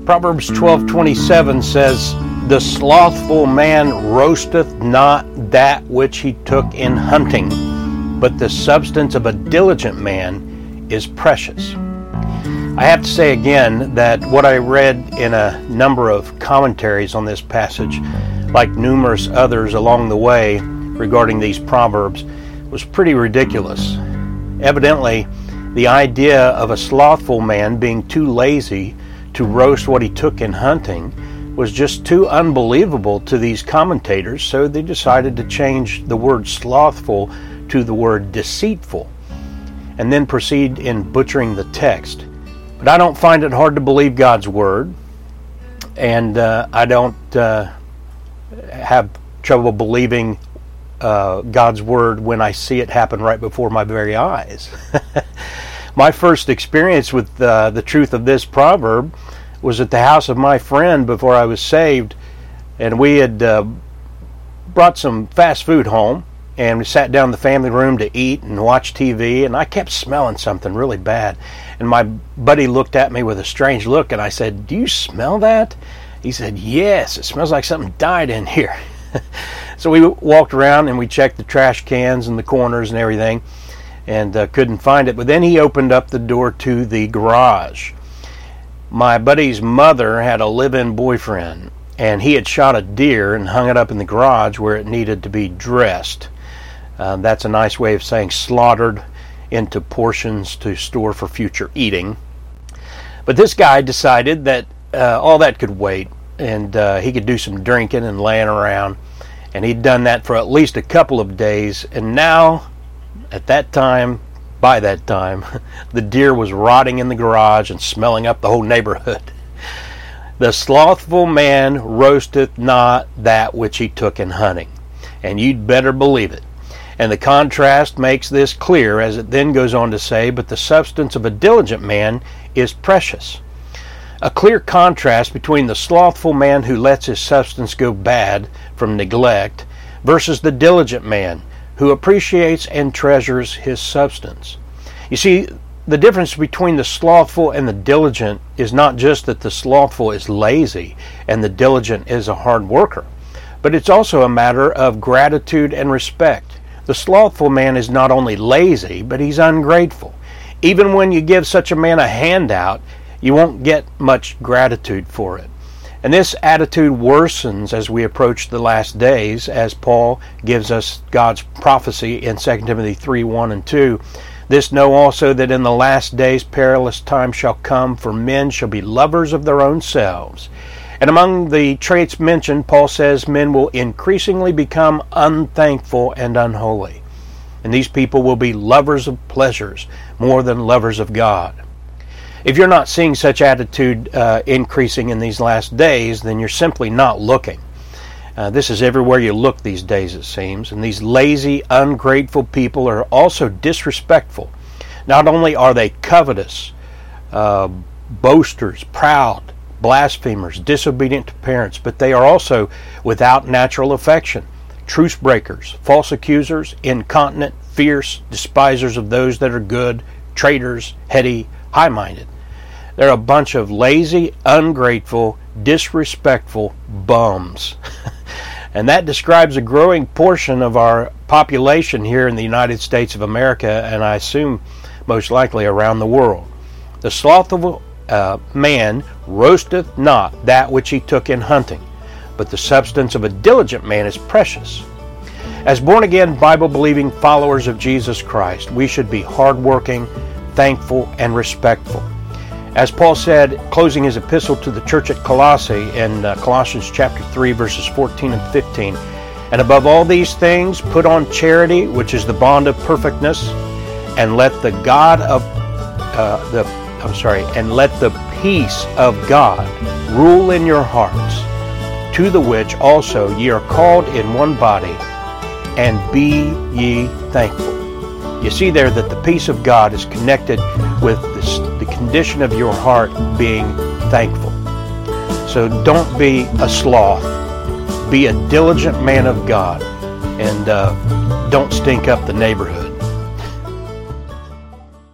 Proverbs 12:27 says, "The slothful man roasteth not that which he took in hunting, but the substance of a diligent man is precious." I have to say again that what I read in a number of commentaries on this passage, like numerous others along the way regarding these proverbs, was pretty ridiculous. Evidently, the idea of a slothful man being too lazy to roast what he took in hunting was just too unbelievable to these commentators, so they decided to change the word slothful to the word deceitful, and then proceed in butchering the text. But I don't find it hard to believe God's word, and I don't have trouble believing God's word when I see it happen right before my very eyes. My first experience with the truth of this proverb was at the house of my friend before I was saved, and we had brought some fast food home, and we sat down in the family room to eat and watch TV, and I kept smelling something really bad. And my buddy looked at me with a strange look, and I said, "Do you smell that?" He said, "Yes, it smells like something died in here." So we walked around and we checked the trash cans and the corners and everything, and couldn't find it. But then he opened up the door to the garage. My buddy's mother had a live-in boyfriend, and he had shot a deer and hung it up in the garage where it needed to be dressed. That's a nice way of saying slaughtered into portions to store for future eating. But this guy decided that all that could wait, and he could do some drinking and laying around, and he'd done that for at least a couple of days, and now, by that time, the deer was rotting in the garage and smelling up the whole neighborhood. "The slothful man roasteth not that which he took in hunting," and you'd better believe it. And the contrast makes this clear as it then goes on to say, "But the substance of a diligent man is precious." A clear contrast between the slothful man who lets his substance go bad from neglect versus the diligent man who appreciates and treasures his substance. You see, the difference between the slothful and the diligent is not just that the slothful is lazy and the diligent is a hard worker, but it's also a matter of gratitude and respect. The slothful man is not only lazy, but he's ungrateful. Even when you give such a man a handout, you won't get much gratitude for it. And this attitude worsens as we approach the last days, as Paul gives us God's prophecy in 2 Timothy 3:1 and 2. "This know also that in the last days perilous times shall come, for men shall be lovers of their own selves." And among the traits mentioned, Paul says men will increasingly become unthankful and unholy. And these people will be lovers of pleasures more than lovers of God. If you're not seeing such attitude increasing in these last days, then you're simply not looking. This is everywhere you look these days, it seems. And these lazy, ungrateful people are also disrespectful. Not only are they covetous, boasters, proud, blasphemers, disobedient to parents, but they are also without natural affection, truce breakers, false accusers, incontinent, fierce, despisers of those that are good, traitors, heady, high-minded. They're a bunch of lazy, ungrateful, disrespectful bums. And that describes a growing portion of our population here in the United States of America, and I assume most likely around the world. "The slothful man roasteth not that which he took in hunting, but the substance of a diligent man is precious." As born-again, Bible-believing followers of Jesus Christ, we should be hardworking, thankful, and respectful. As Paul said, closing his epistle to the church at Colossae in Colossians chapter 3, verses 14 and 15, "And above all these things, put on charity, which is the bond of perfectness, and let the peace of God rule in your hearts, to the which also ye are called in one body, and be ye thankful." You see there that the peace of God is connected with the condition of your heart being thankful. So don't be a sloth. Be a diligent man of God, and don't stink up the neighborhood.